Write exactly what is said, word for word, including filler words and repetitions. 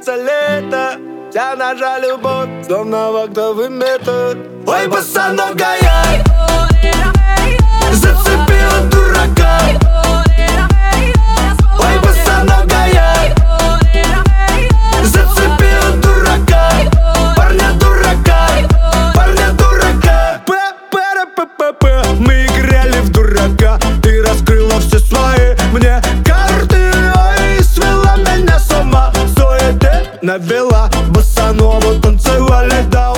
начинается лето, вся наша любовь словно вахтовый метод. Ой, босоногая зацепила дурака. Ой, босоногая зацепила дурака. Парня дурака, парня дурака. П-п-п-п-п. Мы играли в дурака, ты раскрыла все свои мне карты. Ой, свела меня с ума, суеты навела, босанову танцевали до